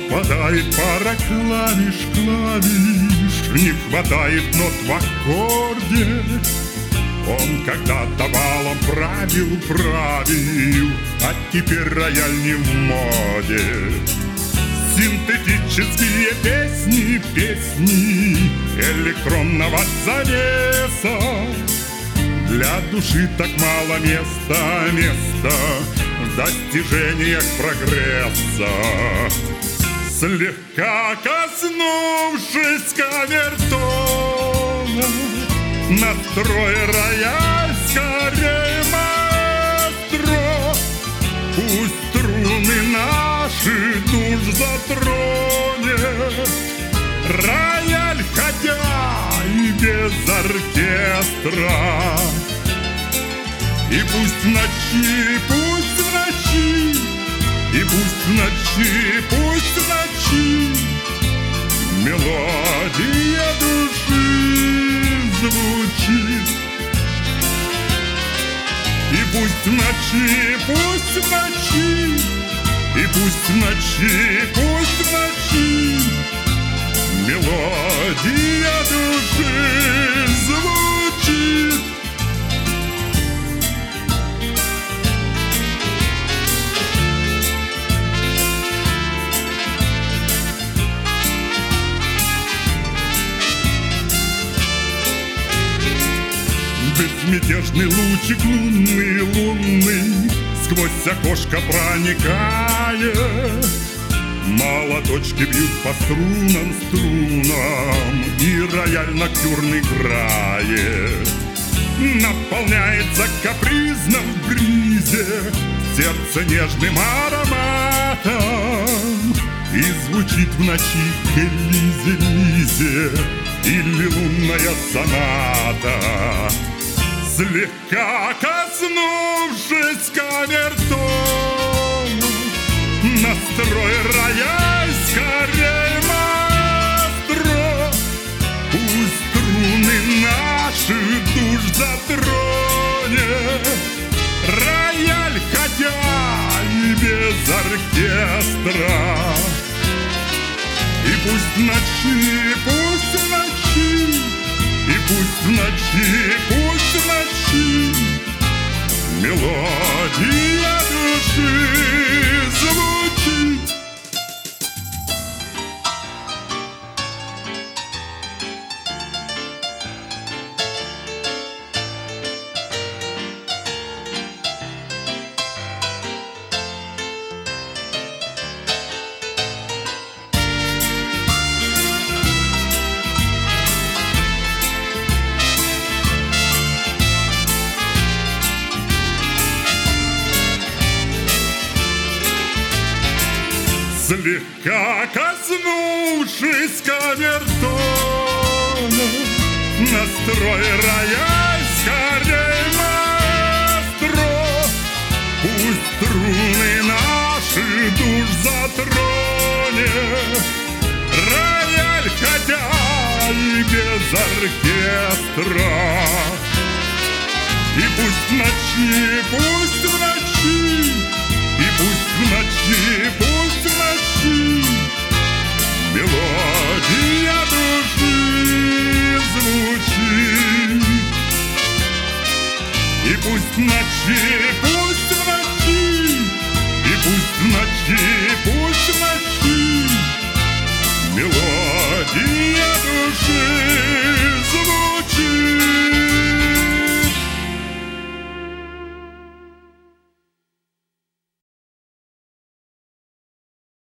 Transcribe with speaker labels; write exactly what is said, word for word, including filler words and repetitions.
Speaker 1: Совпадает пара клавиш, клавиш, не хватает нот в аккорде. Он когда-то балом правил, правил, а теперь рояль не в моде. Синтетические песни, песни электронного завеса. Для души так мало места, места в достижениях прогресса. Слегка коснувшись камертона, настрой рояль скорее, маэстро. Пусть струны наши душ затронет рояль, хотя и без оркестра. И пусть в ночи, пусть в ночи, и пусть в ночи, пусть в ночи мелодия души звучит. И пусть в ночи, пусть в ночи, и пусть в ночи, пусть в ночи мелодия души звучит. Безмятежный лучик лунный, лунный сквозь окошко проникает. Молоточки бьют по струнам, струнам, и рояль ноктюрн играет. Наполняется капризно в бризе сердце нежным ароматом. И звучит в ночи Элизе, Лизе или лунная соната. Слегка коснувшись камертона, настрой рояль скорее, маэстро. Пусть струны наши душ затронет рояль, хотя и без оркестра. И пусть в ночи, пусть в ночи, и пусть в ночи, пусть в ночи мелодия души звучит. Слегка коснувшись камертона, настрой рояль скорее, маэстро. Пусть струны наши душ затронет рояль, хотя и без оркестра. И пусть в ночи, пусть в ночи, и пусть в ночи, пусть в ночи мелодия души звучит. И пусть в ночи, пусть в ночи, и пусть в ночи, пусть в ночи мелодия души